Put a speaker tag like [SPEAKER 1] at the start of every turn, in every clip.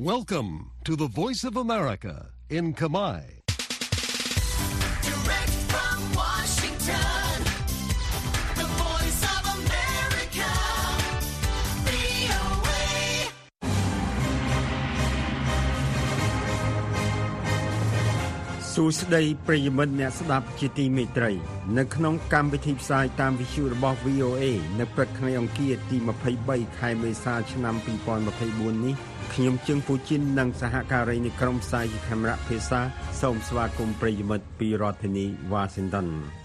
[SPEAKER 1] Welcome to the Voice of America in Kamai.
[SPEAKER 2] Direct from Washington, the Voice of America, VOA.
[SPEAKER 3] សួស្តីប្រិយមិត្តអ្នកស្ដាប់ជាទីមេត្រីនៅក្នុងកម្មវិធីផ្សាយតាមវិទ្យុរបស់ VOA នៅព្រឹកថ្ងៃអង្គារទី23ខែមេសាឆ្នាំ2024នេះខ្ញុំជើងពូជីននិងសហការីនៃក្រុមផ្សាយខេមរៈភាសាសូមស្វាគមន៍ប្រិយមិត្តពីរដ្ឋធានី Washington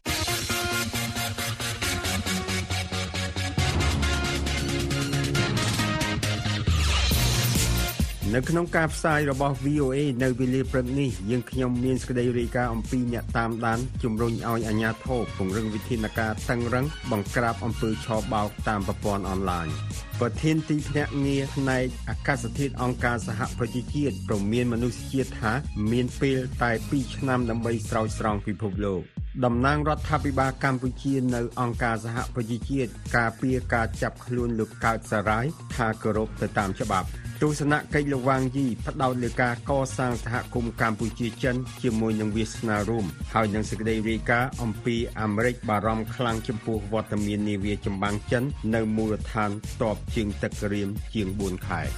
[SPEAKER 3] នៅក្នុងការផ្សាយរបស់ VOA នៅវេលាព្រឹកនេះយើងខ្ញុំមានសេចក្តីរាយការណ៍អំពីអ្នកតាមដានជំរុញឲ្យអាជ្ញាធរពង្រឹងវិធានការតឹងរ៉ឹងបង្ក្រាបអំពើឆបោកតាមប្រព័ន្ធអនឡាញប្រធានទីភ្នាក់ងារផ្នែកអាកាសធាតុអង្គការសហប្រជាជាតិព្រមានមនុស្សជាតិថាមានពេលតែ2ឆ្នាំដើម្បីស្រោចស្រង់ពិភពលោកតំណាងរដ្ឋាភិបាលកម្ពុជានៅអង្គការសហប្រជាជាតិការពារការចាប់ខ្លួនលោកកើតសារាយថាគោរពទៅតាមច្បាប់ទស្សនកិច្ចលោកវ៉ាងយីផ្ដោតលើការកសាងសហគមន៍កម្ពុជាចិនជាមួយនឹងវាសនារួមហើយនឹងសេចក្តីរាយការណ៍អំពីអាមេរិកបារម្ភខ្លាំងចំពោះវត្តមាននាវាចម្បាំងចិននៅមូលដ្ឋានទ័ពជើងទឹកក្រៀមជាង4ខែ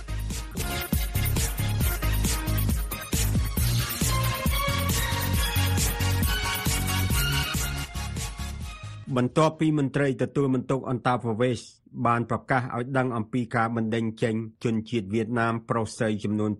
[SPEAKER 3] បន្ទាប់ពីមន្ត្រីទទួលបន្ទុកអន្តរប្រវេសន៍បានប្រកាសឲ្យដឹងអំពីការបណ្តេញចេញជនជាតិវៀតណាមប្រុសស្រីចំនួន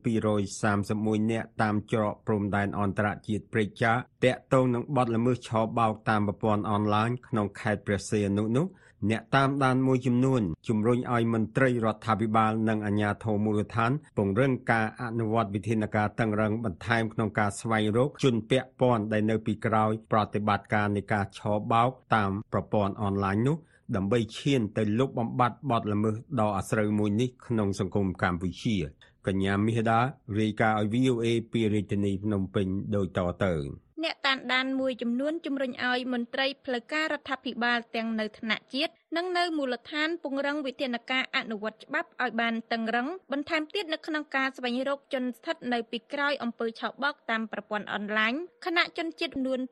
[SPEAKER 3] 231នាក់តាមច្រកព្រំដែនអន្តរជាតិព្រែកចាតាក់ទងនឹងបទល្មើសឆបោកតាមប្រព័ន្ធអនឡាញក្នុងខេត្តព្រះសីហនុនោះអ្នកតាមដានមួយចំនួនជំរុញឲ្យមន្ត្រីរដ្ឋាភិបាលនិងអាជ្ញាធរមូលដ្ឋានពង្រឹងការអនុវត្តវិធានការតឹងរ៉ឹងបន្ថែមក្នុងការស្វែងរកជនពាក់ព័ន្ធដែលនៅពីក្រោយប្រតិបត្តិការនៃការឆបោកតាមប្រព័ន្ធអនឡាញនោះដើម្បីឈានទៅលុបបំបាត់បទល្មើសដ៏អាស្រូវមួយនេះក្នុងសង្គមកម្ពុជាកញ្ញាមាសដារាយការណ៍ឲ្យ VOA ពីរាជធានីភ្នំពេញដូចតទៅ
[SPEAKER 4] អ្នកតាមដានមួយចំនួនជំរុញឲ្យមន្ត្រីផ្លូវការរដ្ឋាភិបាលទាំងនៅថ្នាក់ជាតិនិងនៅមូលដ្ឋានពង្រឹងវិធានការអនុវត្តច្បាប់ឲ្យបានតឹងរ៉ឹងបន្ថែមទៀតនៅក្នុងការស្វែងរកជនស្ថិតនៅពីក្រោយអំពើឆបោកតាមប្រព័ន្ធអនឡាញខណៈជនជាតិចំនួន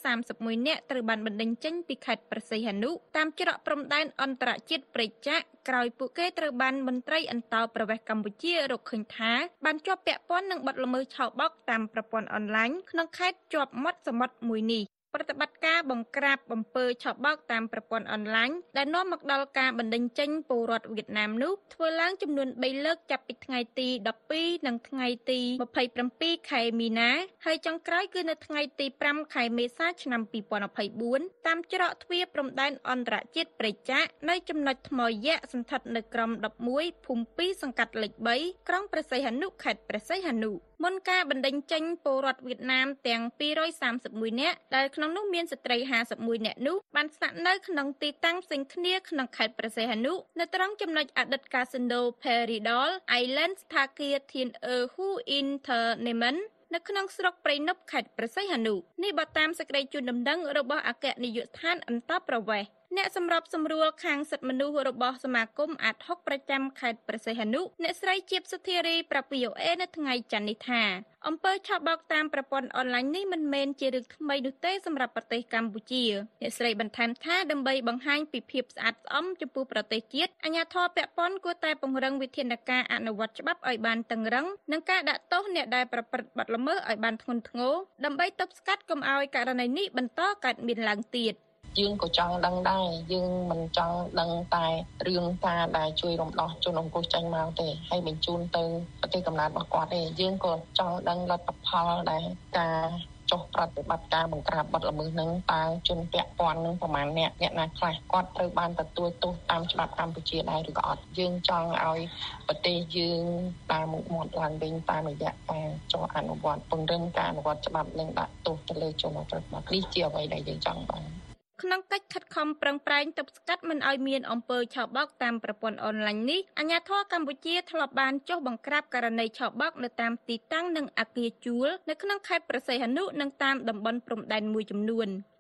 [SPEAKER 4] 231នាក់ត្រូវបានបណ្តេញចេញពីខេត្តព្រះសីហនុតាមច្រកព្រំដែនអន្តរជាតិព្រែកចាក់ក្រោយពួកគេត្រូវបានមន្ត្រីអន្តោប្រវេសន៍កម្ពុជារកឃើញថាបានជាប់ពាក់ព័ន្ធនឹងបទល្មើសឆបោកតាមប្រព័ន្ធអនឡាញក្នុងខេត្តជាប់មាត់សមុទ្រមួយនេះប្រតិបត្តិការបង្ក្រាបអំពើឆបោកតាមប្រព័ន្ធអនឡាញដែលនាំមកដល់ការបណ្តេញចេញពលរដ្ឋវៀតណាមនោះធ្វើឡើងចំនួន3លើកចាប់ពីថ្ងៃទី12និងថ្ងៃទី27ខែមីនាហើយចុងក្រោយគឺនៅថ្ងៃទី5ខែមេសាឆ្នាំ2024តាមច្រកទ្វារព្រំដែនអន្តរជាតិព្រែកចាក់នៅចំណុចថ្មយក្សសន្ធិដ្ឋនៅក្រម11ភូមិ2សង្កាត់លេខ3ក្រុងព្រះសីហនុខេត្តព្រះសីហនុមុនការបណ្តេញចេញពលរដ្ឋវៀតណាមទាំង231នាក់ដែលក្នុងនោះមានស្ត្រី51នាក់នោះបានស្នាក់នៅក្នុងទីតាំងផ្សេងគ្នាក្នុងខេត្តព្រះសីហនុនៅត្រង់ចំណុចអតីតកាស៊ីណូ Peridol Island ស្ថាគារ Thiên Eur Hu Internement នៅក្នុងស្រុកព្រៃនប់ខេត្តព្រះសីហនុនេះបើតាមសេចក្តីជូនដំណឹងរបស់អគ្គនាយកដ្ឋានអន្តរប្រវេសន៍អ្នកសម្របសម្រួលខាងសិទ្ធិមនុស្សរបស់សមាគមអាត60ប្រចាំខេត្តព្រះសីហនុអ្នកស្រីជាបសុធារីប្រាប់ VOA នៅថ្ងៃច័ន្ទនេះថាអំពើឆបោកតាមប្រព័ន្ធអនឡាញនេះមិនមែនជារឿងថ្មីនោះទេសម្រាប់ប្រទេសកម្ពុជាអ្នកស្រីបន្ថែមថាដើម្បីបង្ហាញពីភាពស្អាតស្អំចំពោះប្រទេសជាតិអាជ្ញាធរពាក់ព័ន្ធគួរតែពង្រឹងវិធានការអនុវត្តច្បាប់ឲ្យបានតឹងរ៉ឹងនិងការដាក់ទោសអ្នកដែលប្រព្រឹត្តបទល្មើសឲ្យបានធ្ងន់ធ្ងរដើម្បីទប់ស្កាត់កុំឲ្យករណីនេះបន្តកើតមានឡើងទៀត
[SPEAKER 5] យើងក៏ចង់ដឹងដែរយើងមិនចង់ដឹងតែរឿងការដែលជួយរំដោះជនអង្គុសចេញមកទេហើយបញ្ជូនទៅប្រទេសកំណើតរបស់គាត់ទេយើងក៏ចង់ដឹងលទ្ធផលដែលការចុះប្រតិបត្តិការបង្ក្រាបបទល្មើសនឹងតើជនពាក់ព័ន្ធនឹងប្រមាណអ្នកណាខ្លះគាត់ត្រូវបានទទួលទោសតាមច្បាប់កម្ពុជាដែរឬក៏អត់យើងចង់ឲ្យប្រទេសយើងតាមមុខមាត់ឡើងវិញតាមរយៈការចុះអនុវត្តពង្រឹងការអនុវត្តច្បាប់និងដាក់ទោសទៅលើជនប្រព្រឹត្តបទនេះជាអ្វីដែលយើងចង់បាន
[SPEAKER 4] ក្នុងកិច្ចខិតខំប្រឹងប្រែងទប់ស្កាត់មិនឲ្យមានអំពើឆបោកតាមប្រព័ន្ធអនឡាញនេះអាជ្ញាធរកម្ពុជាធ្លាប់បានចុះបង្ក្រាបករណីឆបោកនៅតាមទីតាំងនិងអគារជួលនៅក្នុងខេត្តព្រះសីហនុនិងតាមតំបន់ព្រំដែនមួយចំនួន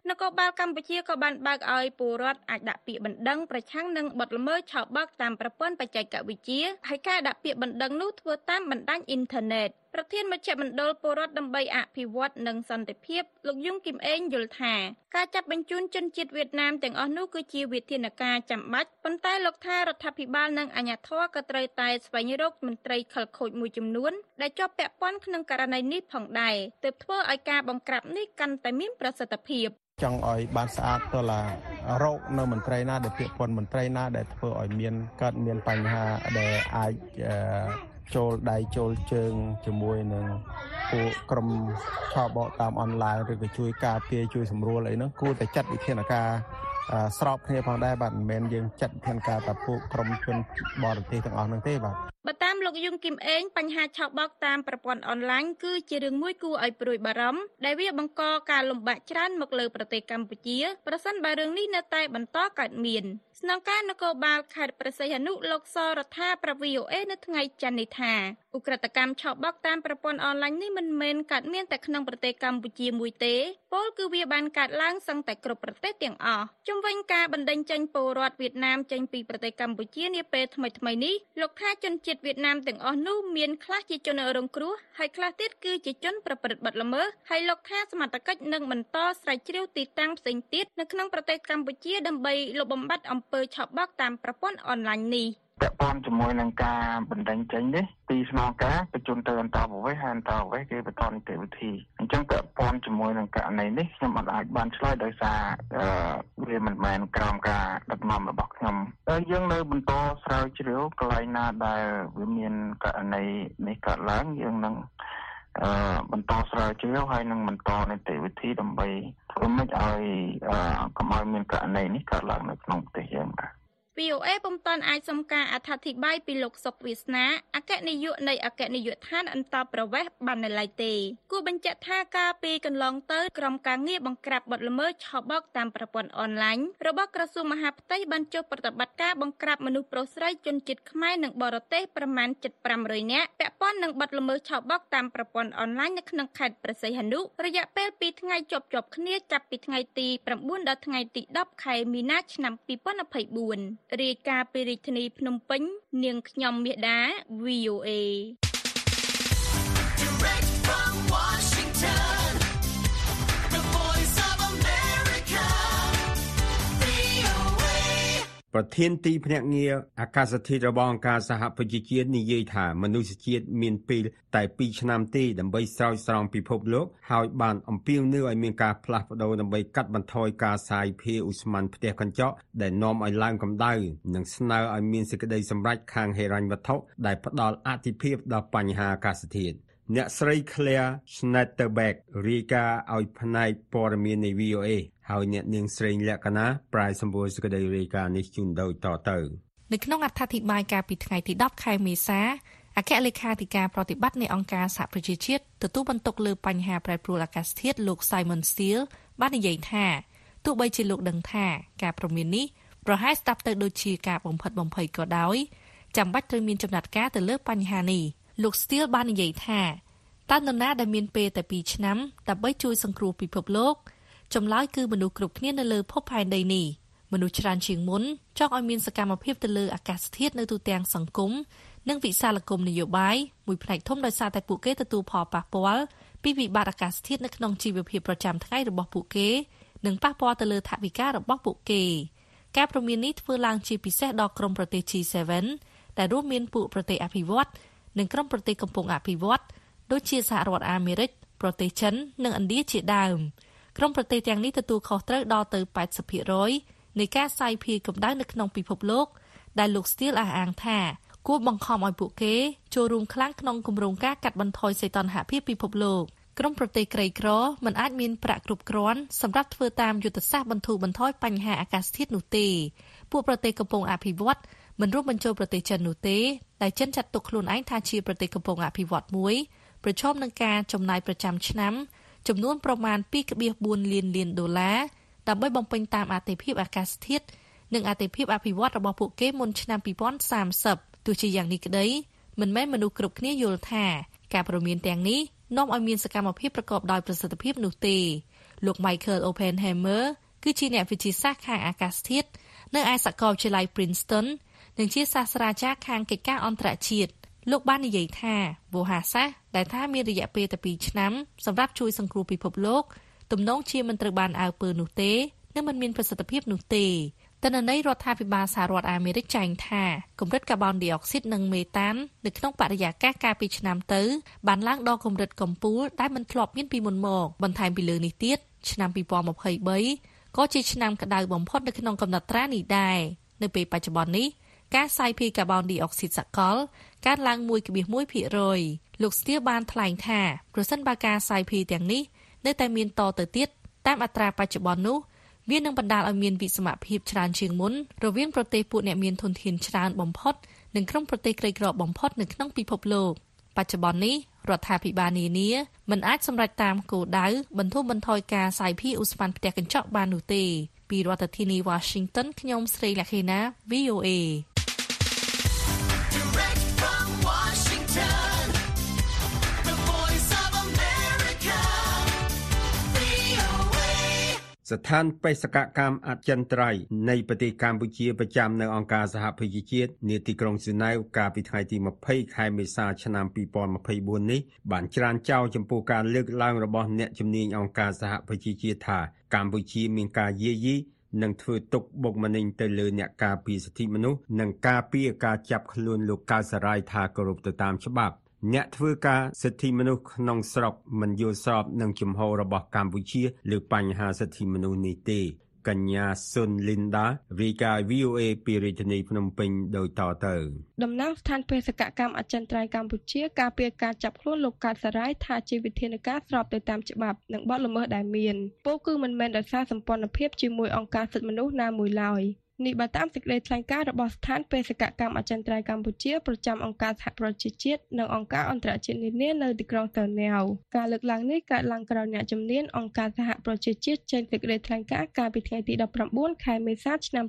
[SPEAKER 4] នគរបាលកម្ពុជាក៏បានបើកឲ្យពលរដ្ឋអាចដាក់ពាក្យបណ្ដឹងប្រឆាំងនឹងបទល្មើសឆបោកតាមប្រព័ន្ធបច្ចេកវិទ្យាហើយការដាក់ពាក្យបណ្ដឹងនោះធ្វើតាមបណ្ដាញអ៊ីនធឺណិតប្រធានមជ្ឈមណ្ឌលពលរដ្ឋដើម្បីអភិវឌ្ឍនិងសន្តិភាពលោកយុងគឹមអេងយល់ថាការចាប់បញ្ជូនជនជាតិវៀតណាមទាំងអស់នោះគឺជាវិធានការចាំបាច់ប៉ុន្តែលោកថារដ្ឋាភិបាលនិងអាជ្ញាធរក៏ត្រូវតែស្វែងរកមន្ត្រីខិលខូចមួយចំនួនដែលជាប់ពាក់ព័ន្ធក្នុងករណីនេះផងដែរទើបធ្វើឲ្យការបង្ក្រាបនេះកាន់តែមានប្រសិទ្ធភាព
[SPEAKER 6] ចង់ឲ្យបានស្អាតទៅឡារោគនៅមន្ត្រីណាដែលពាក់ព័ន្ធមន្ត្រីណាដែលធ្វើឲ្យមានបញ្ហាដែលអាចចូលដៃចូលជើងជាមួយនឹងពួកក្រុមឆបោកតាមអនឡាញឬក៏ជួយការពារជួយសម្រួលអីហ្នឹងគួរតែចាត់វិធានការស្របគ្នាផងដែរបាទមិនមែនយើងចាត់វិធានការតែពួកក្រុមជនបរទេសទាំងអស់ហ្នឹងទេបាទ
[SPEAKER 4] បើតាមលោកយុងគឹមអេងបញ្ហាឆបោកតាមប្រព័ន្ធអនឡាញគឺជារឿងមួយគួរឲ្យព្រួយបារម្ភដែលវាបង្កការលំបាកច្រើនមកលើប្រទេសកម្ពុជាប្រសិនបើរឿងនេះនៅតែបន្តកើតមានស្នងការនគរបាលខេត្តព្រះសីហនុលោកសរដ្ឋាប្រាប់ VOA នៅថ្ងៃច័ន្ទនេះថាឧក្រិដ្ឋកម្មឆបោកតាមប្រព័ន្ធអនឡាញនេះមិនមែនកើតមានតែក្នុងប្រទេសកម្ពុជាមួយទេពលគឺវាបានកើតឡើងសឹងតែគ្រប់ប្រទេសទាំងអស់ជុំវិញការបណ្តេញចេញពលរដ្ឋវៀតណាមចេញពីប្រទេសកម្ពុជានាពេលថ្មីៗនេះលោកថាជនជាតិវៀតណាមទាំងអស់នោះមានខ្លះជាជនរងគ្រោះហើយខ្លះទៀតគឺជាជនប្រព្រឹត្តបទល្មើសហើយលោកថាសមត្ថកិច្ចនឹងបន្តស្រាវជ្រាវទីតាំងផ្សេងទៀតនៅក្នុងប្រទេសកម្ពុជាដើម្បីលុបបំបាត់អំពើឆបោកតាមប្រព័ន្ធអនឡាញនេះ
[SPEAKER 7] ពាក់ព័ន្ធជាមួយនឹងការបណ្ដឹងចេញនេះពីស្នងការបញ្ជូនទៅអន្តរប្រវេសន៍ហើយអន្តរប្រវេសន៍គេបន្តនីតិវិធីអញ្ចឹងពាក់ព័ន្ធជាមួយនឹងករណីនេះខ្ញុំអាចបានឆ្លើយដោយសារវាមិនមែនក្រោមការដឹកនាំរបស់ខ្ញុំតែយើងនៅបន្តស្រាវជ្រាវកន្លែងណាដែលវាមានករណីនេះកើតឡើងយើងនឹងបន្តស្រាវជ្រាវហើយនឹងបន្តនីតិវិធីដើម្បីធ្វើម៉េចឲ្យកុំឲ្យមានករណីនេះកើតឡើងនៅក្នុងប្រទេសយើងបាទ
[SPEAKER 4] VOA ពុំទាន់អាចសុំការអធិប្បាយពីលោកសុកវាសនាអគ្គនាយកនៃអគ្គនាយកដ្ឋានអន្តរប្រវេសន៍បាននៅឡើយទេគួរបញ្ជាក់ថាការពីកន្លងទៅក្រុមការងារបង្ក្រាបបទល្មើសឆបោកតាមប្រព័ន្ធអនឡាញរបស់ក្រសួងមហាផ្ទៃបានចុះប្រតិបត្តិការបង្ក្រាបមនុស្សប្រុសស្រីជនជាតិខ្មែរនិងបរទេសប្រមាណ7,500នាក់ពាក់ព័ន្ធនឹងបទល្មើសឆបោកតាមប្រព័ន្ធអនឡាញនៅក្នុងខេត្តព្រះសីហនុរយៈពេល2ថ្ងៃជាប់ៗគ្នាចាប់ពីថ្ងៃទី9ដល់ថ្ងៃទី10ខែមីនាឆ្នាំ2024រាយការណ៍ពីរាជធានីភ្នំពេញនាងខ្ញុំមាសដា VOA
[SPEAKER 2] Direct from Washington, the voice of America, VOA
[SPEAKER 3] ប្រធានទីភ្នាក់ងារអាកាសធាតុរបស់អង្គការសហប្រជាជាតិនិយាយថាមនុស្សជាតិមានពេលតែ2ឆ្នាំទេដើម្បីស្រោចស្រង់ពិភពលោកហើយបានអំពាវនាវឲ្យមានការផ្លាស់ប្ដូរដើម្បីកាត់បន្ថយការសាយភាយឧស្ម័នផ្ទះកញ្ចក់ដែលនាំឲ្យឡើងកម្ដៅនិងស្នើឲ្យមានសេចក្តីសម្រេចខាងហិរញ្ញវត្ថុដែលផ្ដល់អាទិភាពដល់បញ្ហាអាកាសធាតុអ្នកស្រី Claire Schnatterbeck រាយការណ៍ឲ្យផ្នែកព័ត៌មាននៃ VOA ហើយអ្នកនាងស្រីលក្ខណាប្រាយសម្បូរសេចក្តីរាយការណ៍នេះជូនដូចតទៅ
[SPEAKER 8] នៅក្នុងអត្ថាធិប្បាយកាលពីថ្ងៃទី10ខែមេសាអគ្គលេខាធិការប្រតិបត្តិនៃអង្គការសហប្រជាជាតិទទួលបន្ទុកលើបញ្ហាប្រែប្រួលអាកាសធាតុលោក Simon Steele បាននិយាយថាទោះបីជាលោកដឹងថាការព្រមាននេះប្រហែលស្ដាប់ទៅដូចជាការបំផិតបំភ័យក៏ដោយចាំបាច់ត្រូវមានចំណាត់ការទៅលើបញ្ហានេះលោក Steele បាននិយាយថាតើនរណាដែលមានពេលតែ2ឆ្នាំដើម្បីជួយសង្គ្រោះពិភពលោកចម្លើយគឺមនុស្សគ្រប់គ្នានៅលើភពផែនដីនេះមនុស្សច្រើនជាងមុនចង់ឲ្យមានសកម្មភាពទៅលើអាកាសធាតុនៅទូទាំងសង្គមនិងវិសាលគមនយោបាយមួយផ្នែកធំដោយសារតែពួកគេទទួលផលប៉ះពាល់ពីវិបត្តិអាកាសធាតុនៅក្នុងជីវភាពប្រចាំថ្ងៃរបស់ពួកគេនិងប៉ះពាល់ទៅលើថវិការបស់ពួកគេការព្រមាននេះធ្វើឡើងជាពិសេសដល់ក្រុមប្រទេស G7 ដែលរួមមានពួកប្រទេសអភិវឌ្ឍន៍និងក្រុមប្រទេសកំពុងអភិវឌ្ឍន៍ដូចជាសហរដ្ឋអាមេរិកប្រទេសចិននិងឥណ្ឌាជាដើមក្រុមប្រទេសទាំងនេះទទួលខុសត្រូវដល់ទៅ 80% នៃការសាយភាយកម្ដៅនៅក្នុងពិភពលោកដែលលោក Steele អះអាងថាគួរបង្ខំឲ្យពួកគេចូលរួមខ្លាំងក្នុងគម្រោងការកាត់បន្ថយសីតុណ្ហភាពពិភពលោកក្រុមប្រទេសក្រីក្រមិនអាចមានប្រាក់គ្រប់គ្រាន់សម្រាប់ធ្វើតាមយុទ្ធសាស្ត្របន្ធូរបន្ថយបញ្ហាអាកាសធាតុនោះទេពួកប្រទេសកំពុងអភិវឌ្ឍមិនរួមបញ្ចូលប្រទេសចិននោះទេដែលចិនចាត់ទុកខ្លួនឯងថាជាប្រទេសកំពុងអភិវឌ្ឍមួយប្រឈមនឹងការចំណាយប្រចាំឆ្នាំចំនួនប្រមាណ 2.4 លានដុល្លារដើម្បីបំពេញតាមអាទិភាពអាកាសធាតុនិងអាទិភាពអភិវឌ្ឍរបស់ពួកគេមុនឆ្នាំ2030ទោះជាយ៉ាងនេះក្តីមិនមែនមនុស្សគ្រប់គ្នាយល់ថាការព្រមានទាំងនេះនាំឲ្យមានសកម្មភាពប្រកបដោយប្រសិទ្ធភាពនោះទេលោក Michael Oppenheimer គឺជាអ្នកវិទ្យាសាស្ត្រខាងអាកាសធាតុនៅឯសាកលវិទ្យាល័យ Princeton និងជាសាស្ត្រាចារ្យខាងកិច្ចការអន្តរជាតិលោកបាននិយាយថាវោហារសាស្ត្រដែលថាមានរយៈពេលតែ2ឆ្នាំសម្រាប់ជួយសង្គ្រោះពិភពលោកទំនងជាមិនត្រូវបានអើពើនោះទេនិងមិនមានប្រសិទ្ធភាពនោះទេទិន្នន័យរដ្ឋាភិបាលសហរដ្ឋអាមេរិកចែងថាកម្រិតកាបូនឌីអុកស៊ីតនិងមេតាននៅក្នុងបរិយាកាសកាលពីឆ្នាំទៅបានឡើងដល់កម្រិតកំពូលដែលមិនធ្លាប់មានពីមុនមកបន្ថែមពីលើនេះទៀតឆ្នាំ2023ក៏ជាឆ្នាំក្តៅបំផុតនៅក្នុងកំណត់ត្រានេះដែរនៅពេលបច្ចុប្បន្ននេះការសាយភាយកាបូនឌីអុកស៊ីតសកលកើនឡើង 1.1% លោកស្ទៀវបានថ្លែងថាប្រសិនបើការសាយភាយទាំងនេះនៅតែមានតទៅទៀតតាមអត្រាបច្ចុប្បន្ននោះវានឹងបណ្ដាលឲ្យមានវិសមភាពច្រើនជាងមុនរវាងប្រទេសពួកអ្នកមានធនធានច្រើនបំផុតនិងក្រុមប្រទេសក្រីក្របំផុតនៅក្នុងពិភពលោកបច្ចុប្បន្ននេះរដ្ឋាភិបាលនានាមិនអាចសម្រេចតាមគោលដៅបន្ធូរបន្ថយការសាយភាយឧស្ម័នផ្ទះកញ្ចក់បាននោះទេពីរដ្ឋធានី Washington ខ្ញុំស្រីលក្ខិណា VOA
[SPEAKER 2] Direct from Washington, the voice of America, VOA.
[SPEAKER 3] ស្ថានបេសកកម្មអចិន្ត្រៃយ៍នៃប្រទេសកម្ពុជាប្រចាំនៅអង្គការសហប្រជាជាតិនាទីក្រុងហ្សឺណែវកាលពីថ្ងៃទី20ខែមេសាឆ្នាំ2024នេះបានច្រានចោលចំពោះការលើកឡើងរបស់អ្នកជំនាញអង្គការសហប្រជាជាតិថាកម្ពុជាមានការយាយីនិងធ្វើទុកបុកម្នេញទៅលើអ្នកការពារសិទ្ធិមនុស្សនិងការពារការចាប់ខ្លួនលោកកៅសរាយថាគោរពទៅតាមច្បាប់អ្នកធ្វើការសិទ្ធិមនុស្សក្នុងស្រុកមិនយល់ស្របនឹងជំហររបស់កម្ពុជាលើបញ្ហាសិទ្ធិមនុស្សនេះទេកញ្ញាសុនលីនដារាយការណ៍ VOA ពីរាជធានីភ្នំពេញដោយតទៅ
[SPEAKER 9] តំណាងស្ថានបេសកកម្មអចិន្ត្រៃយ៍កម្ពុជាការពារការចាប់ខ្លួនលោកកៅសរាយថាជាវិធានការស្របទៅតាមច្បាប់និងបទល្មើសដែលមានពោលគឺមិនមែនដោយសារសម្ព័ន្ធភាពជាមួយអង្គការសិទ្ធិមនុស្សណាមួយឡើយនេះបើតាមសេចក្តីថ្លែងការណ៍របស់ស្ថានបេសកកម្មអចិន្ត្រៃយ៍កម្ពុជាប្រចាំអង្គការសហប្រជាជាតិនិងអង្គការអន្តរជាតិនានានៅទីក្រុងហ្សឺណែវការលើកឡើងនេះកើតឡើងក្រោយអ្នកជំនាញអង្គការសហប្រជាជាតិចេញសេចក្តីថ្លែងការណ៍កាលពីថ្ងៃទី19ខែមេសាឆ្នាំ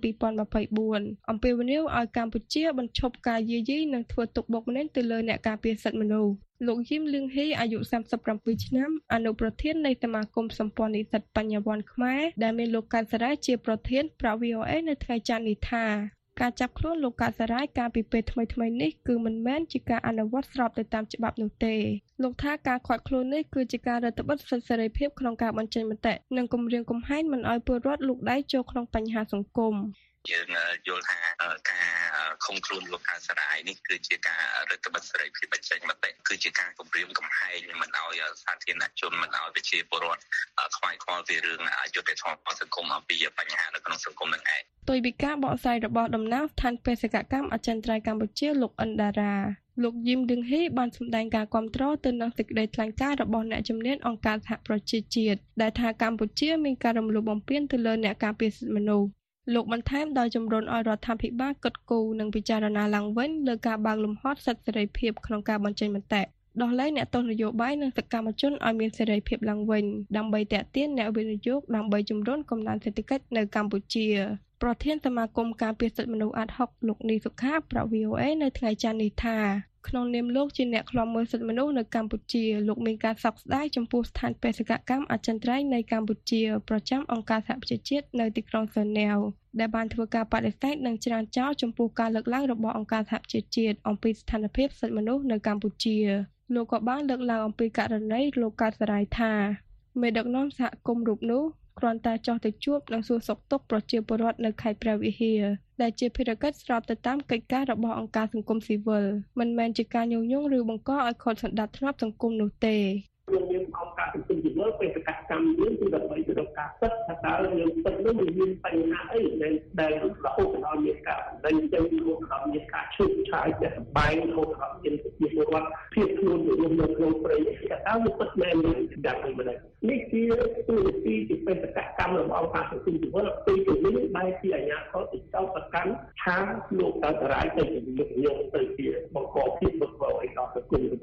[SPEAKER 9] 2024អំពាវនាវឲ្យកម្ពុជាបញ្ឈប់ការយាយីនិងធ្វើទុកបុកម្នេញទៅលើអ្នកការពារសិទ្ធិមនុស្សលោកយឹមលឿងហ៊ីអាយុ37ឆ្នាំអនុប្រធាននៃសមាគមសម្ព័ន្ធនិស្សិតបញ្ញវន្តខ្មែរដែលមានលោកកៅសរាយជាប្រធានប្រាប់ VOA នៅថ្ងៃច័ន្ទនេះថាការចាប់ខ្លួនលោកកៅសរាយកាលពីពេលថ្មីៗនេះគឺមិនមែនជាការអនុវត្តស្របទៅតាមច្បាប់នោះទេលោកថាការឃាត់ខ្លួននេះគឺជាការរឹតបន្តឹងសិទ្ធិសេរីភាពក្នុងការបញ្ចេញមតិនិងគំរាមកំហែងមិនឲ្យពលរដ្ឋលូកដៃចូលក្នុងបញ្ហាសង្គម
[SPEAKER 10] យើងយល់ថាការឃុំខ្លួនលោកកៅសរាយនេះគឺជាការរឹតបន្តឹងសេរីភាពបញ្ចេញមតិគឺជាការគំរាមកំហែងមិនឲ្យសាធារណជនមិនឲ្យប្រជាពលរដ្ឋខ្វាយខ្វល់ពីរឿងអយុត្តិធម៌សង្គមអំពីបញ្ហានៅក្នុងសង្គមនឹងឯង
[SPEAKER 9] ទោយពីការបកស្រាយរបស់តំណាងស្ថានបេសកកម្មអចិន្ត្រៃយ៍កម្ពុជាលោកអិនដារ៉ាលោកយឹមលឿងហ៊ីបានសម្ដែងការគាំទ្រទៅនឹងសេចក្តីថ្លែងការណ៍របស់អ្នកជំនាញអង្គការសហប្រជាជាតិដែលថាកម្ពុជាមានការរំលោភបំពានទៅលើអ្នកការពារសិទ្ធិមនុស្សលោកបន្ថែមដោយជំរុញឲ្យរដ្ឋាភិបាលគិតគូរនិងពិចារណាឡើងវិញលើការបើកលំហសិទ្ធិសេរីភាពក្នុងការបញ្ចេញមតិដោះលែងអ្នកទោសនយោបាយនិងសកម្មជនឲ្យមានសេរីភាពឡើងវិញដើម្បីទាក់ទាញអ្នកវិនិយោគដើម្បីជំរុញកំណើនសេដ្ឋកិច្ចនៅកម្ពុជាប្រធានសមាគមការពារសិទ្ធិមនុស្សអាត់ហុកលោកនីសុខាប្រាប់ VOA នៅថ្ងៃច័ន្ទនេះថាក្នុងនាមលោកជាអ្នកឃ្លាំមើលសិទ្ធិមនុស្សនៅកម្ពុជាលោកមានការសោកស្ដាយចំពោះស្ថានបេសកកម្មអចិន្ត្រៃយ៍នៃកម្ពុជាប្រចាំអង្គការសហប្រជាជាតិនៅទីក្រុងហ្សឺណែវដែលបានធ្វើការបដិសេធនិងច្រានចោលចំពោះការលើកឡើងរបស់អង្គការសហប្រជាជាតិអំពីស្ថានភាពសិទ្ធិមនុស្សនៅកម្ពុជាលោកក៏បានលើកឡើងអំពីករណីលោកកៅសរាយថាមេដឹកនាំសហគមន៍រូបនោះគ្រាន់តែចោះទៅជួបនិងសួរសុខទុក្ខប្រជាពលរដ្ឋនៅខេត្តព្រះវិហារដែលជាភារកិច្ចស្របទៅតាមកិច្ចការរបស់អង្គការសង្គមស៊ីវិលមិនមែនជាការញុះញង់ឬបង្កឲ្យខូចសណ្ដាប់ធ្នាប់សង្គមនោះទេ
[SPEAKER 11] យើងអង្គការសង្គមស៊ីវិលបេសកកម្មយើងគឺដើម្បីទៅរកការពិតថាតើយើងពិតនោះមានបញ្ហាអីដែលរហូតដល់មានការដេញចេញរហូតដល់មានការឈឺឆាយតែសម្បែងរហូតដល់មានប្រជាពលរដ្ឋភៀសខ្លួនទៅនៅក្នុងព្រៃថាតើវាពិតមែនយ៉ាងម៉េចនេះជាទូរទស្សន៍ជាបេសកកម្មរបស់អង្គការសង្គមស៊ីវិលពីជំនាញបែបជាអាជ្ញាធរទីចោទប្រកាន់ថាលោកកៅសរាយទៅជាទៅជាបង្កភាពបង្កឲ្យដល់សង្គមទៅ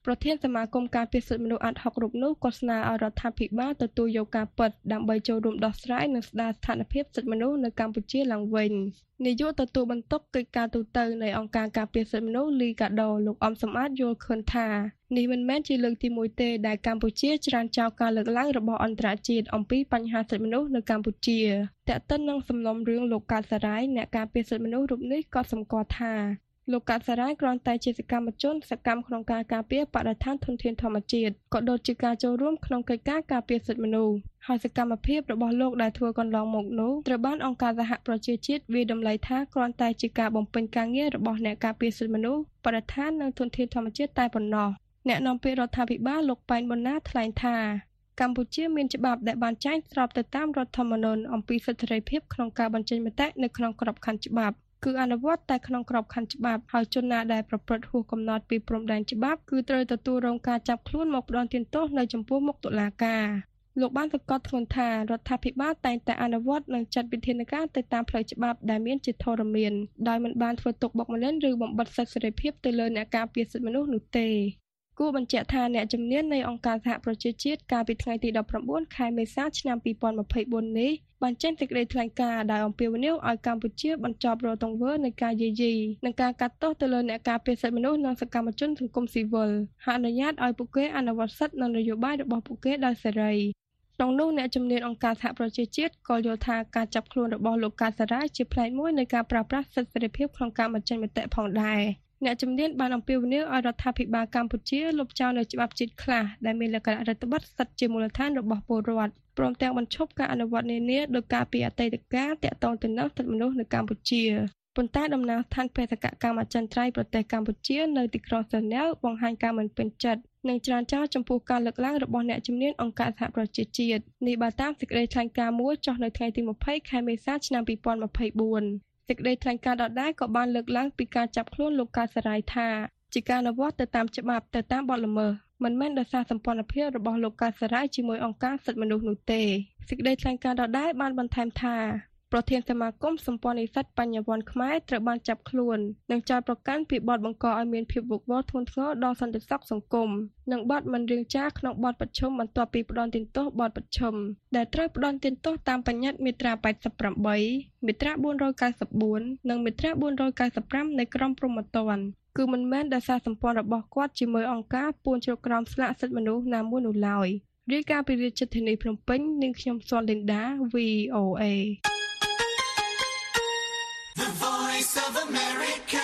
[SPEAKER 9] ប្រធានសមាគមការពារសិទ្ធិមនុស្សអាត់ហុករូបនោះក៏ស្នើឲ្យរដ្ឋាភិបាលទទួលយកការពិតដើម្បីចូលរួមដោះស្រាយនិងស្ដារស្ថានភាពសិទ្ធិមនុស្សនៅកម្ពុជាឡើងវិញនាយកទទួលបន្ទុកកិច្ចការទូតនៃអង្គការការពារសិទ្ធិមនុស្សលីកាដូលោកអំសំអាតយល់ឃើញថានេះមិនមែនជាលើកទី1ទេដែលកម្ពុជាច្រានចោលការលើកឡើងរបស់អន្តរជាតិអំពីបញ្ហាសិទ្ធិមនុស្សនៅកម្ពុជាតែកតិននឹងសំណុំរឿងលោកកើតសារាយអ្នកការពារសិទ្ធិមនុស្សរូបនេះក៏សម្គាល់ថាលោកកើតសារាយគ្រាន់តែជាសកម្មជនសកម្មក្នុងការការពារបរិស្ថានធនធានធម្មជាតិក៏ដូចជាការចូលរួមក្នុងកិច្ចការការពារសិទ្ធិមនុស្សហើយសកម្មភាពរបស់លោកដែលធ្វើកន្លងមកនោះត្រូវបានអង្គការសហប្រជាជាតិវាយតម្លៃថាគ្រាន់តែជាការបំពេញការងាររបស់អ្នកការពារសិទ្ធិមនុស្សបរិស្ថាននិងធនធានធម្មជាតិតែប៉ុណ្ណោះអ្នកនាំពាក្យរដ្ឋាភិបាលលោកប៉ែនប៊ុនណាថ្លែងថាកម្ពុជាមានច្បាប់ដែលបានចែងស្របទៅតាមរដ្ឋធម្មនុញ្ញអំពីសិទ្ធិសេរីភាពក្នុងការបញ្ចេញមតិនៅក្នុងក្របខ័ណ្ឌច្បាប់គឺអនុវត្តតែក្នុងក្របខ័ណ្ឌច្បាប់ហើយជនណាដែលប្រព្រឹត្តហួសកំណត់ពីព្រំដែនច្បាប់គឺត្រូវទទួលរងការចាប់ខ្លួនមកផ្ដន្ទាទោសនៅចំពោះមុខតុលាការលោកបានសង្កត់ធ្ងន់ថារដ្ឋាភិបាលតែងតែអនុវត្តនិងចាត់វិធានការទៅតាមផ្លូវច្បាប់ដែលមានជាធរមានដោយមិនបានធ្វើទុកបុកម្នេញឬបំបិទសិទ្ធិសេរីភាពទៅលើអ្នកការពារសិទ្ធិមនុស្សនោះទេគួរបញ្ជាក់ថាអ្នកជំនាញនៃអង្គការសហប្រជាជាតិកាលពីថ្ងៃទី19ខែមេសាឆ្នាំ2024នេះបានចេញសេចក្តីថ្លែងការណ៍ដោយអំពាវនាវឲ្យកម្ពុជាបញ្ចប់រាល់ទង្វើនៃការយាយីនិងការកាត់ទោសទៅលើអ្នកការពារសិទ្ធិមនុស្សនិងសកម្មជនសង្គមស៊ីវិលហើយអនុញ្ញាតឲ្យពួកគេអនុវត្តសិទ្ធិនិងនយោបាយរបស់ពួកគេដោយសេរីក្នុងនោះអ្នកជំនាញអង្គការសហប្រជាជាតិក៏យល់ថាការចាប់ខ្លួនរបស់លោកកើតសារាយជាផ្នែកមួយនៃការប្រើប្រាស់សិទ្ធិសេរីភាពក្នុងការបញ្ចេញមតិផងដែរអ្នកជំនាញបានអំពាវនាវឲ្យរដ្ឋាភិបាលកម្ពុជាលុបចោលនូវច្បាប់ជាតិខ្លះដែលមានលក្ខណៈរដ្ឋបတ်សិទ្ធិជាមូលដ្ឋានរបស់ពលរដ្ឋព្រមទាំងបញ្ឈប់ការអនុវត្តនានាដោយការពីអតីតកាលទាក់ទងទៅនឹងសិទ្ធិមនុស្សនៅកម្ពុជាប៉ុន្តែតំណាងស្ថានបេសកកម្មអចិន្ត្រៃយ៍ប្រទេសកម្ពុជានៅទីក្រុងហ្សឺណែវបង្ហាញការមិនពេញចិត្តនិងច្រានចោលចំពោះការលើកឡើងរបស់អ្នកជំនាញអង្គការសហប្រជាជាតិនេះបើតាមសេចក្តីថ្លែងការណ៍មួយចុះនៅថ្ងៃទី20ខែមេសាឆ្នាំ2024សេចក្តីថ្លែងការណ៍ដដែលក៏បានលើកឡើងពីការចាប់ខ្លួនលោកកើតសារាយថាជាការអនុវត្តទៅតាមច្បាប់ទៅតាមបទល្មើសមិនមែនដោយសារសម្ព័ន្ធភាពរបស់លោកកើតសារាយជាមួយអង្គការសិទ្ធិមនុស្សនោះទេសេចក្តីថ្លែងការណ៍ដដែលបានបន្ថែមថាប្រធានសមាគមសម្ព័ន្ធនិស្សិតបញ្ញវន្តខ្មែរត្រូវបានចាប់ខ្លួននិងចោទប្រកាន់ពីបទបង្កឲ្យមានភាពវឹកវរធ្ងន់ធ្ងរដល់សន្តិសុខសង្គមនិងបទមិនរាងចារក្នុងបទប្រជុំបន្ទាប់ពីផ្ដន្ទាទោសបទប្រជុំដែលត្រូវផ្ដន្ទាទោសតាមបញ្ញត្តិមាត្រា88មាត្រា494និងមាត្រា495នៃក្រមព្រហ្មទណ្ឌគឺមិនមែនដោយសារសម្ព័ន្ធរបស់គាត់ជាមួយអង្គការពួនជ្រកក្រោមស្លាកសិទ្ធិមនុស្សណាមួយនោះឡើយរាយការណ៍ពីរាជធានីភ្នំពេញនាងខ្ញុំសុនលីនដា VOA
[SPEAKER 2] The Voice of America,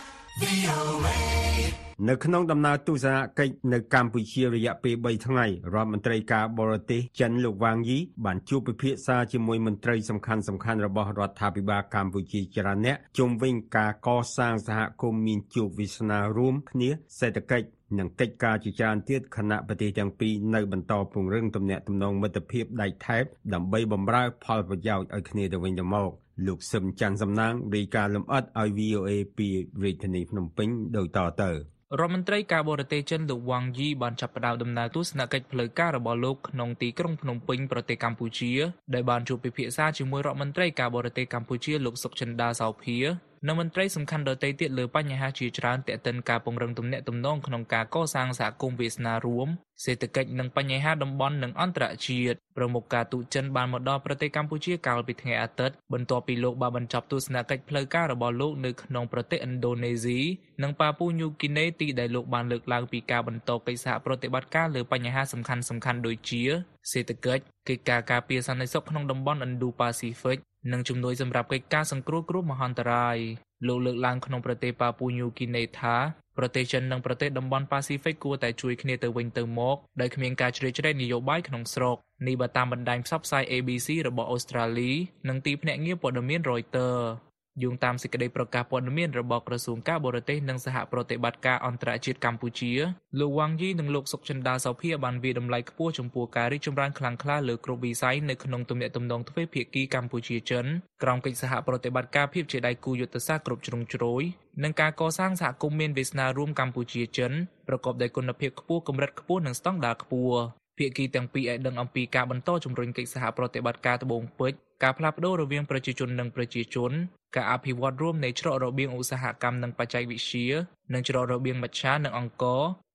[SPEAKER 2] VOA.
[SPEAKER 3] នៅក្នុងដំណើរទស្សនកិច្ចនៅកម្ពុជារយៈពេល3ថ្ងៃរដ្ឋមន្ត្រីការបរទេសចិនលោកវ៉ាងយីបានជួបពិភាក្សាជាមួយមន្ត្រីសំខាន់ៗរបស់រដ្ឋាភិបាលកម្ពុជាច្រើនអ្នកជុំវិញការកសាងសហគមន៍មានជោគវាសនារួមគ្នាសេដ្ឋកិច្ចនិងកិច្ចការជាច្រើនទៀតខណៈប្រទេសទាំងពីរនៅបន្តពង្រឹងទំនាក់ទំនងមិត្តភាពដៃថែបដើម្បីបម្រើផលប្រយោជន៍ឲ្យគ្នាទៅវិញទៅមកលោកសឹមច័ន្ទសំណាងរាយការណ៍លម្អិតឲ្យ VOA ពីរាជធានីភ្នំពេញដូចតទៅ
[SPEAKER 12] រដ្ឋមន្ត្រីការបរទេសចិនលោកវ៉ាងយីបានចាប់ផ្ដើមដំណើរទស្សនកិច្ចផ្លូវការរបស់លោកក្នុងទីក្រុងភ្នំពេញប្រទេសកម្ពុជាដែលបានជួបពិភាក្សាជាមួយរដ្ឋមន្ត្រីការបរទេសកម្ពុជាលោកសុកចិន្តាសោភានិងមន្ត្រីសំខាន់ដទៃទៀតលើបញ្ហាជាច្រើនទាក់ទិនការពង្រឹងទំនាក់ទំនងក្នុងការកសាងសហគមន៍វាសនារួមសេដ្ឋកិច្ចនិងបញ្ហាតំបន់និងអន្តរជាតិប្រមុខការទូតចិនបានមកដល់ប្រទេសកម្ពុជាកាលពីថ្ងៃអាទិត្យបន្ទាប់ពីលោកបានបញ្ចប់ទស្សនកិច្ចផ្លូវការរបស់លោកនៅក្នុងប្រទេសឥណ្ឌូនេស៊ីនិងប៉ាពូញូគីណេទីដែលលោកបានលើកឡើងពីការបន្តកិច្ចសហប្រតិបត្តិការលើបញ្ហាសំខាន់ៗដូចជាសេដ្ឋកិច្ចកិច្ចការការពារសន្តិសុខក្នុងតំបន់ Indo-Pacific និងជំនួយសម្រាប់កិច្ចការសង្គ្រោះគ្រោះមហន្តរាយលោកលើកឡើងក្នុងប្រទេសប៉ាពូញូគីណេថាប្រទេសចិននិងប្រទេសតំបន់ Pacific គួរតែជួយគ្នាទៅវិញទៅមកដោយគ្មានការជ្រៀតជ្រែកនយោបាយក្នុងស្រុកនេះបើតាមបណ្ដាញផ្សព្វផ្សាយ ABC របស់អូស្ត្រាលីនិងទីភ្នាក់ងារព័ត៌មាន Reuters យោងតាមសេចក្តីប្រកាសព័ត៌មានរបស់ក្រសួងការបរទេសនិងសហប្រតិបត្តិការអន្តរជាតិកម្ពុជាលោកវ៉ាងយីនិងលោកសុកចិន្តាសោភាបានវាយតម្លៃខ្ពស់ចំពោះការរីកចម្រើនខ្លាំងក្លាលើគ្រប់វិស័យនៅក្នុងទំនាក់ទំនងទ្វេភាគីកម្ពុជាចិនក្រោមកិច្ចសហប្រតិបត្តិការភាពជាដៃគូយុទ្ធសាស្ត្រគ្រប់ជ្រុងជ្រោយនិងការកសាងសហគមន៍មានវាសនារួមកម្ពុជាចិនប្រកបដោយគុណភាពខ្ពស់កម្រិតខ្ពស់និងស្តង់ដារខ្ពស់ភាគីទាំងពីរឲ្យដឹងអំពីការបន្តជំរុញកិច្ចសហប្រតិបត្តិការត្បូងពេជ្រការផ្លាស់ប្តូររវាងប្រជាជននិងប្រជាជនការអភិវឌ្ឍរួមនៃច្រករបៀងឧស្សាហកម្មនិងបច្ចេកវិទ្យានិងច្រករបៀងមច្ឆានិងអង្គរ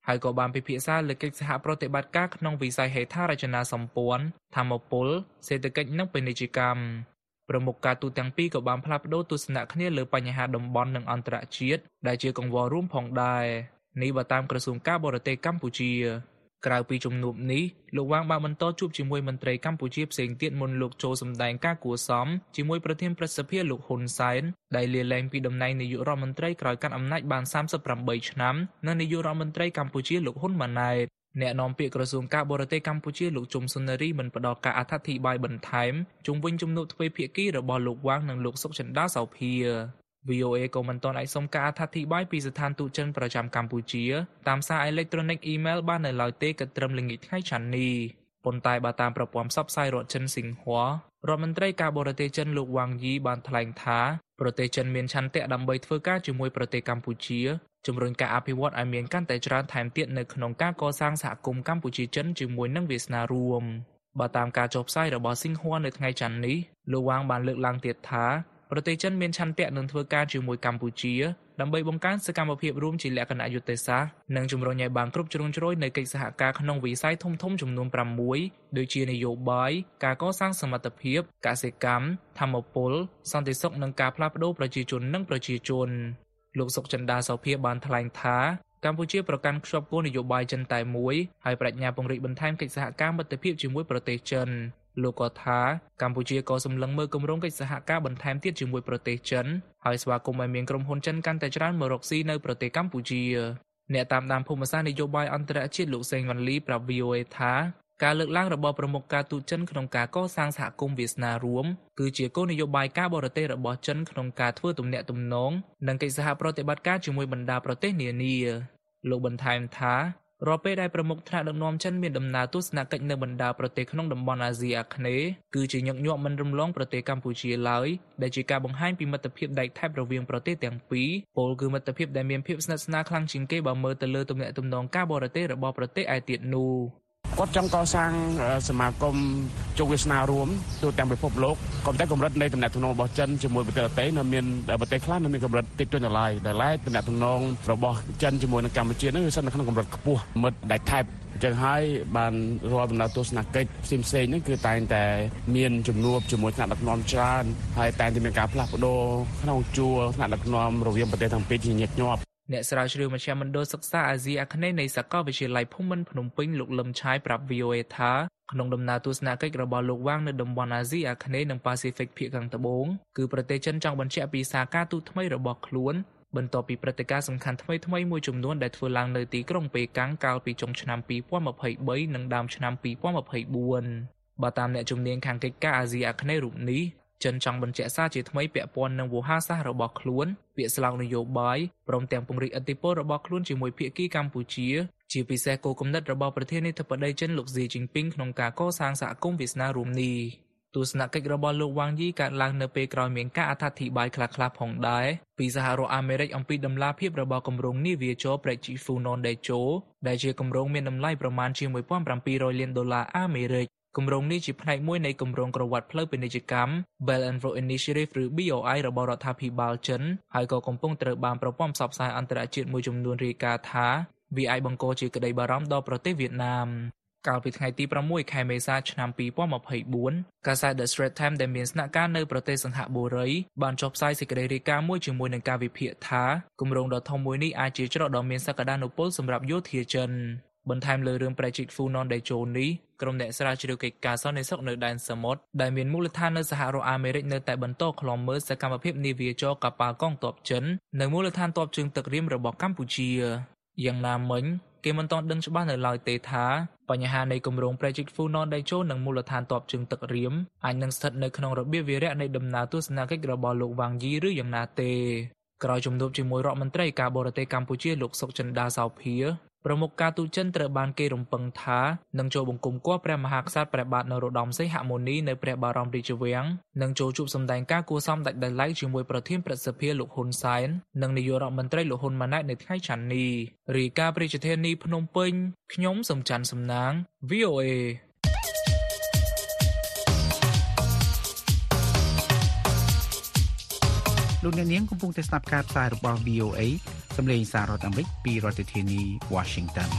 [SPEAKER 12] ហើយក៏បានពិភាក្សាលើកិច្ចសហប្រតិបត្តិការក្នុងវិស័យហេដ្ឋារចនាសម្ព័ន្ធធម្មពលសេដ្ឋកិច្ចនិងពាណិជ្ជកម្មប្រមុខការទូតទាំងពីរក៏បានផ្លាស់ប្តូរទស្សនៈគ្នាលើបញ្ហាតំបន់និងអន្តរជាតិដែលជាកង្វល់រួមផងដែរនេះបើតាមក្រសួងការបរទេសកម្ពុជាក្រៅពីជំនួបនេះលោកវ៉ាងបានបន្តជួបជាមួយមន្ត្រីកម្ពុជាផ្សេងទៀតមុនលោកចូលសម្ដែងការគួរសមជាមួយប្រធានព្រឹទ្ធសភាលោកហ៊ុនសែនដែលលាលែងពីតំណែងនាយករដ្ឋមន្ត្រីក្រោយកាន់អំណាចបាន38ឆ្នាំនិងនាយករដ្ឋមន្ត្រីកម្ពុជាលោកហ៊ុនម៉ាណែតអ្នកនាំពាក្យក្រសួងការបរទេសកម្ពុជាលោកជុំសុនារីមិនផ្ដល់ការអធិប្បាយបន្ថែមជុំវិញជំនួបទ្វេភាគីរបស់លោកវ៉ាងនិងលោកសុកចិន្តាសោភា VOA ក៏មិនទាន់អាចសុំការអធិប្បាយពីស្ថានទូតចិនប្រចាំកម្ពុជាតាមសារអេឡិចត្រូនិកអ៊ីមែលបាននៅឡើយទេគិតត្រឹមល្ងាចថ្ងៃច័ន្ទនេះប៉ុន្តែបើតាមប្រព័ន្ធផ្សព្វផ្សាយរដ្ឋចិនស៊ីងហួររដ្ឋមន្ត្រីការបរទេសចិនលោកវ៉ាងយីបានថ្លែងថាប្រទេសចិនមានឆន្ទៈដើម្បីធ្វើការជាមួយប្រទេសកម្ពុជាជំរុញការអភិវឌ្ឍឲ្យមានកាន់តែច្រើនថែមទៀតនៅក្នុងការកសាងសហគមន៍កម្ពុជាចិនជាមួយនឹងវាសនារួមបើតាមការចុះផ្សាយរបស់ស៊ីងហួរនៅថ្ងៃច័ន្ទនេះលោកវ៉ាងបានលើកឡើងទៀតថាប្រទេសចិនមានឆន្ទៈនឹងធ្វើការជាមួយកម្ពុជាដើម្បីបង្កើនសកម្មភាពរួមជាលក្ខណៈយុទ្ធសាស្ត្រនិងជំរុញឲ្យបានគ្រប់ជ្រុងជ្រោយនៅកិច្ចសហការក្នុងវិស័យធំៗចំនួន6ដូចជានយោបាយការកសាងសមត្ថភាពកសិកម្មធម្មពលសន្តិសុខនិងការផ្លាស់ប្តូរប្រជាជននិងប្រជាជនលោកសុកចិន្តាសោភាបានថ្លែងថាកម្ពុជាប្រកាន់ខ្ជាប់គោលនយោបាយចិនតែមួយហើយប្រាជ្ញាពង្រីកបន្ថែមកិច្ចសហការមិត្តភាពជាមួយប្រទេសចិនលោកក៏ថាកម្ពុជាក៏សម្លឹងមើលគម្រោងកិច្ចសហការបន្ថែមទៀតជាមួយប្រទេសចិនហើយស្វាគមន៍ឲ្យមានក្រុមហ៊ុនចិនកាន់តែច្រើនមករកស៊ីនៅប្រទេសកម្ពុជាអ្នកតាមដានភូមិសាស្ត្រនយោបាយអន្តរជាតិលោកសេងវ៉ាន់លីប្រាប់ VOA ថាការលើកឡើងរបស់ប្រមុខការទូតចិនក្នុងការកសាងសហគមន៍វាសនារួមគឺជាគោលនយោបាយការបរទេសរបស់ចិនក្នុងការធ្វើទំនាក់ទំនងនិងកិច្ចសហប្រតិបត្តិការជាមួយបណ្ដាប្រទេសនានាលោកបន្ថែមថារាល់ពេលដែលប្រមុខថ្នាក់ដឹកនាំចិនមានដំណើរទស្សនកិច្ចនៅបណ្ដាប្រទេសក្នុងតំបន់អាស៊ីអាគ្នេយ៍គឺជាញឹកញាប់មិនរំលងប្រទេសកម្ពុជាឡើយដែលជាការបង្ហាញពីមិត្តភាពដែកថែបរវាងប្រទេសទាំងពីរពោលគឺមិត្តភាពដែលមានភាពស្និទ្ធស្នាលខ្លាំងជាងគេបើមើលទៅលើទំនាក់ទំនងការបរទេសរបស់ប្រទេសឯទៀតនោះ
[SPEAKER 13] គាត់ចង់កសាងសមាគមជោគវាសនារួមទូទាំងពិភពលោកក៏តែកម្រិតនៃទំនាក់ទំនងរបស់ចិនជាមួយប្រទេសដទៃនៅមានប្រទេសខ្លះនៅមានកម្រិតតិចតួចនៅឡើយដែលឡែកទំនាក់ទំនងរបស់ចិនជាមួយនឹងកម្ពុជានឹងវាស្ថិតនៅក្នុងកម្រិតខ្ពស់មិត្តដែកថែបអញ្ចឹងហើយបានរាល់ដំណើរទស្សនកិច្ចផ្សេងៗហ្នឹងគឺតែងតែមានជំនួបជាមួយថ្នាក់ដឹកនាំច្រើនហើយតែងតែមានការផ្លាស់ប្ដូរក្នុងជួរថ្នាក់ដឹកនាំរវាងប្រទេសទាំងពីរជាញឹកញាប់
[SPEAKER 12] អ្នកស្រាវជ្រាវមជ្ឈមណ្ឌលសិក្សាអាស៊ីអាគ្នេយ៍នៃសាកលវិទ្យាល័យភូមិន្ទភ្នំពេញលោកលឹមឆាយប្រាប់ VOA ថាក្នុងដំណើរទស្សនកិច្ចរបស់លោកវ៉ាងនៅតំបន់អាស៊ីអាគ្នេយ៍និងប៉ាស៊ីហ្វិកភាគខាងត្បូងគឺប្រទេសចិនចង់បញ្ជាក់ពីសារការទូតថ្មីរបស់ខ្លួនបន្ទាប់ពីព្រឹត្តិការណ៍សំខាន់ថ្មីមួយចំនួនដែលធ្វើឡើងនៅទីក្រុងប៉េកាំងកាលពីចុងឆ្នាំ2023និងដើមឆ្នាំ2024បើតាមអ្នកជំនាញខាងកិច្ចការអាស៊ីអាគ្នេយ៍រូបនេះចិនចង់បញ្ជាក់សារជាថ្មីពាក់ព័ន្ធនឹងវោហារសាស្ត្ររបស់ខ្លួនពាក្យស្លោកនយោបាយព្រមទាំងពង្រីកឥទ្ធិពលរបស់ខ្លួនជាមួយភាគីកម្ពុជាជាពិសេសគោលគំនិតរបស់ប្រធានាធិបតីចិនលោកស៊ីជីនពីងក្នុងការកសាងសហគមន៍វាសនារួមនេះទស្សនកិច្ចរបស់លោកវ៉ាងយីកើតឡើងនៅពេលក្រោយមានការអត្ថាធិប្បាយខ្លះៗផងដែរពីសហរដ្ឋអាមេរិកអំពីដំណាភាពរបស់គម្រោងនាវាចរព្រែកជីហ្វូណនដេជោដែលជាគម្រោងមានតម្លៃប្រមាណជា$1,700 លានអាមេរិកគម្រោងនេះជាផ្នែកមួយនៃគម្រោងក្រវ៉ាត់ផ្លូវពាណិជ្ជកម្ម Belt and Road Initiative ឬ BRI របស់រដ្ឋាភិបាលចិនហើយក៏កំពុងត្រូវបានប្រព័ន្ធផ្សព្វផ្សាយអន្តរជាតិមួយចំនួនរាយការណ៍ថាវាអាចបង្កជាក្តីបារម្ភដល់ប្រទេសវៀតណាមកាលពីថ្ងៃទី6ខែមេសាឆ្នាំ2024កាសែត The Straits Times ដែលមានស្នាក់ការនៅប្រទេសសិង្ហបុរីបានចុះផ្សាយសេចក្តីរាយការណ៍មួយជាមួយនឹងការវិភាគថាគម្រោងដ៏ធំមួយនេះអាចជាច្រកដ៏មានសក្តានុពលសម្រាប់យោធាចិនបន្ថែមលើរឿងប្រែកជីកហ្វូណនដេជោនេះក្រុមអ្នកស្រាវជ្រាវកិច្ចការសន្តិសុខនៅដែនសមុទ្រដែលមានមូលដ្ឋាននៅសហរដ្ឋអាមេរិកនៅតែបន្តឃ្លាំមើលសកម្មភាពនាវាចរកប៉ាល់កងទ័ពចិននៅមូលដ្ឋានទ័ពជើងទឹករៀមរបស់កម្ពុជាយ៉ាងណាមិញគេមិនទាន់ដឹងច្បាស់នៅឡើយទេថាបញ្ហានៃគម្រោងប្រែកជីកហ្វូណនដេជោនិងមូលដ្ឋានទ័ពជើងទឹករៀមអាចនឹងស្ថិតនៅក្នុងរបៀបវារៈនៃដំណើរទស្សនកិច្ចរបស់លោកវ៉ាងយីឬយ៉ាងណាទេក្រោយជំនួបជាមួយរដ្ឋមន្ត្រីការបរទេសកម្ពុជាលោកសុកចិន្តាសោភាប្រមុខការទូតចិនត្រូវបានគេរំពឹងថានឹងចូលបង្គំគាល់ព្រះមហាក្សត្រព្រះបាទនរោត្តមសីហមុនីនៅព្រះបរមរាជវាំងនិងចូលជួបសម្ដែងការគួរសមដាច់ដោយឡែកជាមួយប្រធានព្រឹទ្ធសភាលោកហ៊ុនសែននិងនាយករដ្ឋមន្ត្រីលោកហ៊ុនម៉ាណែតនៅថ្ងៃច័ន្ទនេះរាយការណ៍ពីរាជធានីភ្នំពេញខ្ញុំសំច័ន្ទសំណាង VOA
[SPEAKER 14] លោកអ្នកនាងកំពុងតែស្ដាប់ការផ្សាយរបស់ VOA សម្លេងសាររដ្ឋអាមេរិកពីរដ្ឋធានី Washington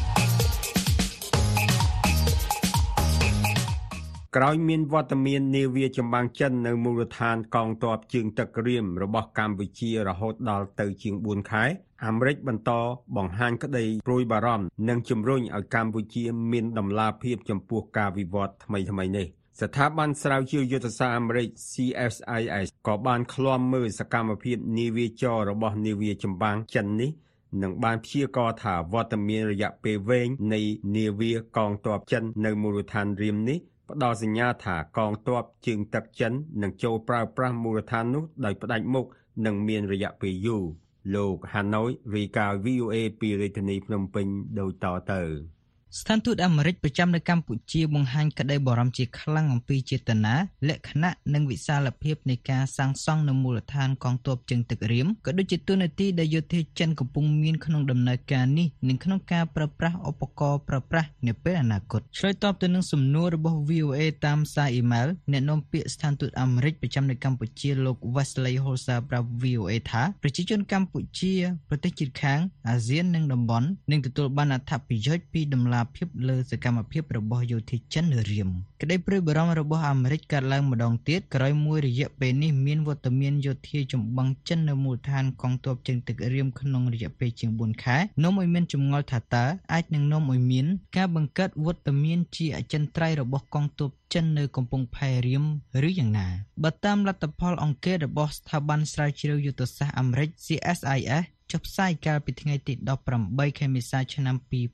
[SPEAKER 3] ក្រោយមានវត្តមាននាវាចម្បាំងចិននៅមូលដ្ឋានកងទ័ពជើងទឹកក្រៀមរបស់កម្ពុជារហូតដល់ទៅជាង4ខែអាមេរិកបន្តបង្ហាញក្តីព្រួយបារម្ភនិងជំរុញឲ្យកម្ពុជាមានដំណាភាពចំពោះការវិវត្តថ្មីៗនេះស្ថាប័នស្រាវជ្រាវយុទ្ធសាស្ត្រអាមេរិក CSIS ក៏បានឃ្លាំមើលសកម្មភាពនាវាចររបស់នាវាចម្បាំងចិននេះនិងបានព្យាករណ៍ថាវត្តមានរយៈពេលវែងនៃនាវាកងទ័ពចិននៅមូលដ្ឋានរៀមនេះផ្ដល់សញ្ញាថាកងទ័ពជើងទឹកចិននឹងចូលប្រើប្រាស់មូលដ្ឋាននោះដោយផ្ដាច់មុខនិងមានរយៈពេលយូរលោកហាណូយរាយការណ៍ VOA ពីរាជធានីភ្នំពេញដូចតទៅ
[SPEAKER 15] ស្ថានទូតអាមេរិកប្រចាំនៅកម្ពុជាបង្ហាញក្តីបារម្ភជាខ្លាំងអំពីចេតនាលក្ខណៈនិងវិសាលភាពនៃការសាងសង់នៅមូលដ្ឋានកងទ័ពជើងទឹករៀមក៏ដូចជាទូនាទីដែលយោធាចិនកំពុងមានក្នុងដំណើរការនេះនិងក្នុងការប្រើប្រាស់ឧបករណ៍ប្រើប្រាស់នាពេលអនាគតឆ្លើយតបទៅនឹងសំណួររបស់ VOA តាមសារអ៊ីមែលអ្នកនាំពាក្យស្ថានទូតអាមេរិកប្រចាំនៅកម្ពុជាលោក Wesley Holzer ប្រាប់ VOA ថាប្រជាជនកម្ពុជាប្រទេសជិតខាងអាស៊ាននិងតំបន់នឹងទទួលបានអត្ថប្រយោជន៍ពីដំណាភាពលើសកម្មភាពរបស់យោធាចិននៅរៀមក្តីព្រួយបារម្ភរបស់អាមេរិកកើតឡើងម្ដងទៀតក្រោយមួយរយៈពេលនេះមានវត្តមានយោធាចម្បាំងចិននៅមូលដ្ឋានកងទ័ពជើងទឹករៀមក្នុងរយៈពេលជាង4ខែនាំឲ្យមានចម្ងល់ថាតើអាចនឹងនាំឲ្យមានការបង្កើតវត្តមានជាអចិន្ត្រៃយ៍របស់កងទ័ពចិននៅកំពង់ផែរៀមឬយ៉ាងណាបើតាមលទ្ធផលអង្កេតរបស់ស្ថាប័នស្រាវជ្រាវយុទ្ធសាស្ត្រអាមេរិក CSISចុះផ្សាយកាលពីថ្ងៃទី18ខែមេសាឆ្នាំ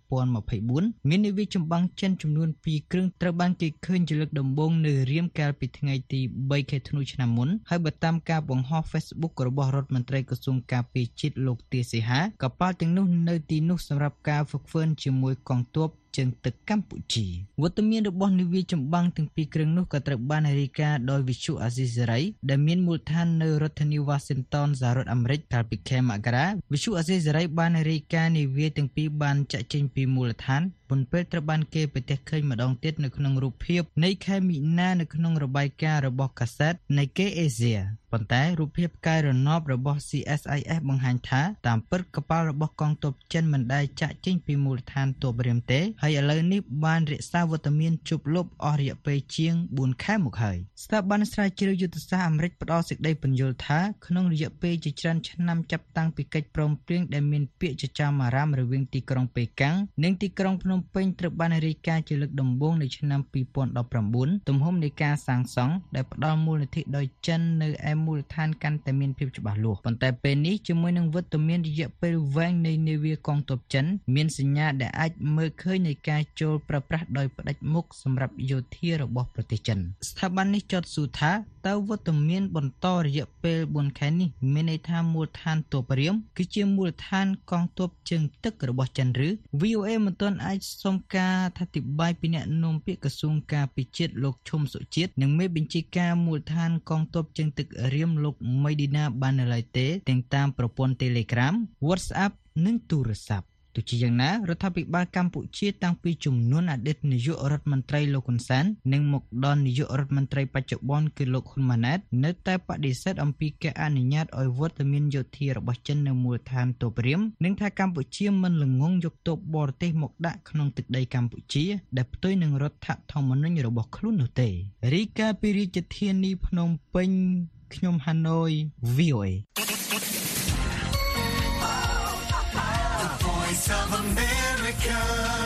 [SPEAKER 15] 2024មាននាវាចម្បាំងចិនចំនួន2គ្រឿងត្រូវបានគេឃើញជាលើកដំបូងនៅរៀមកាលពីថ្ងៃទី3ខែធ្នូឆ្នាំមុនហើយបើតាមការបង្ហោះ Facebook របស់រដ្ឋមន្ត្រីក្រសួងការពារជាតិលោកទាសីហាកប៉ាល់ទាំងនោះនៅទីនោះសម្រាប់ការហ្វឹកហ្វឺនជាមួយកងទ័ពជើងទឹកកម្ពុជាវត្តមានរបស់នាវាចម្បាំងទាំងពីរគ្រឿងនោះក៏ត្រូវបានរាយការណ៍ដោយវិទ្យុអាស៊ីសេរីដែលមានមូលដ្ឋាននៅរដ្ឋធានី Washington សហរដ្ឋអាមេរិកកាលពីខែមករាវិទ្យុអាស៊ីសេរីបានរាយការណ៍នាវាទាំងពីរបានចាក់ចេញពីមូលដ្ឋានមុនពេលត្រូវបានគេប្រទះឃើញម្ដងទៀតនៅក្នុងរូបភាពនៃខែមីនានៅក្នុងរបាយការណ៍របស់កាសែត Nikkei Asia ប៉ុន្តែរូបភាពផ្កាយរណបរបស់ CSIS បង្ហាញថាតាមពិតកប៉ាល់របស់កងទ័ពចិនមិនដែលចាក់ចេញពីមូលដ្ឋានទ័ពរៀមទេហើយឥឡូវនេះបានរក្សាវត្តមានជប់លុបអស់រយៈពេលជាង4ខែមកហើយស្ថាប័នស្រាវជ្រាវយុទ្ធសាស្ត្រអាមេរិកផ្ដល់សេចក្តីពន្យល់ថាក្នុងរយៈពេលជាច្រើនឆ្នាំចាប់តាំងពីកិច្ចព្រមព្រៀងដែលមានពាក្យចចាមអារ៉ាមរវាងទីក្រុងប៉េកាំងនិងទីក្រុងភ្នំពេញត្រូវបានរាយការណ៍ជាលើកដំបូងនៅឆ្នាំ2019ទំហំនៃការសាងសង់ដែលផ្ដល់មូលនិធិដោយចិននៅឯមូលដ្ឋានកាន់តែមានភាពច្បាស់លាស់ប៉ុន្តែពេលនេះជាមួយនឹងវត្តមានរយៈពេលវែងនៃនាវាកងទ័ពចិនមានសញ្ញាដែលអាចមើលឃើញនៃការចូលប្រើប្រាស់ដោយផ្ដាច់មុខសម្រាប់យោធារបស់ប្រទេសចិនស្ថាប័ននេះចោទសួរថាតើវត្តមានបន្តរយៈពេល4ខែនេះមានន័យថាមូលដ្ឋានទ័ពរៀមគឺជាមូលដ្ឋានកងទ័ពជើងទឹករបស់ចិនឬ VOA មិនទាន់អាចសុំការអធិប្បាយពីអ្នកនាំពាក្យក្រសួងការពារជាតិលោកឈុំសុជាតិនិងមេបញ្ជាការមូលដ្ឋានកងទ័ពជើងទឹករៀមលោកមីឌីណាបាននៅឡើយទេទាំងតាមប្រព័ន្ធ Telegram WhatsApp និងទូរស័ព្ទទោះជាយ៉ាងណារដ្ឋាភិបាលកម្ពុជាតាំងពីជំនាន់អតីតនាយករដ្ឋមន្ត្រីលោកហ៊ុនសែននិងមកដល់នាយករដ្ឋមន្ត្រីបច្ចុប្បន្នគឺលោកហ៊ុនម៉ាណែតនៅតែបដិសេធអំពីការអនុញ្ញាតឲ្យវត្តមានយោធារបស់ចិននៅមូលដ្ឋានទ័ពរៀមនិងថាកម្ពុជាមិនល្ងងយកទ័ពបរទេសមកដាក់ក្នុងទឹកដីកម្ពុជាដែលផ្ទុយនឹងរដ្ឋធម្មនុញ្ញរបស់ខ្លួននោះទេរីកាពីរាជធានីភ្នំពេញខ្ញុំហាណូយ VOA
[SPEAKER 2] Voice of America,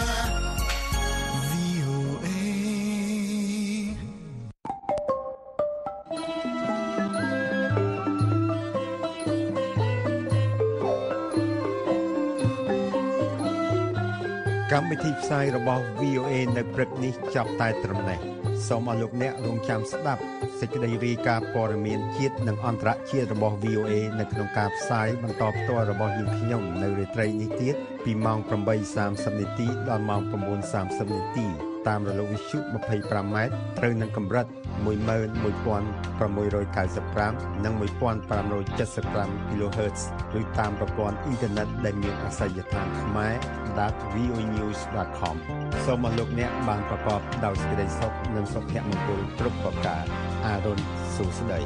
[SPEAKER 2] VOA.
[SPEAKER 3] កម្មវិធីផ្សាយរបស់ VOA នៅព្រឹកនេះចាប់តែត្រឹមនេះសូមអរលោកអ្នករងចាំស្ដាប់សេចក្តីរាយការណ៍ព័ត៌មានជាតិនិងអន្តរជាតិរបស់ VOA នៅក្នុងការផ្សាយបន្តផ្ទាល់របស់យើងខ្ញុំនៅរាត្រីនេះទៀតពីម៉ោង 8:30 នាទីដល់ម៉ោង 9:30 នាទីតាមរលកវិទ្យុ 25 ម៉ែត្រត្រូវនឹងកម្រិត 11695 និង 1575 kHz ឬតាមប្រព័ន្ធអ៊ីនធឺណិតដែលមានអាសយដ្ឋានខ្មែរ.voanews.com សូមអរលោកអ្នកបានប្រកបដោយសេចក្តីសុខនិងសុភមង្គលគ្រប់ប្រការអារុនសុស្ដី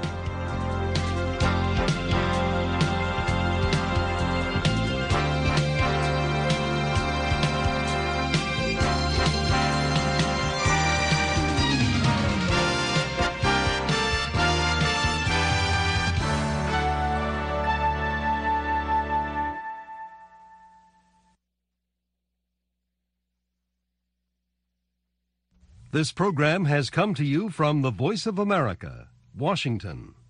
[SPEAKER 1] This program has come to you from the Voice of America, Washington.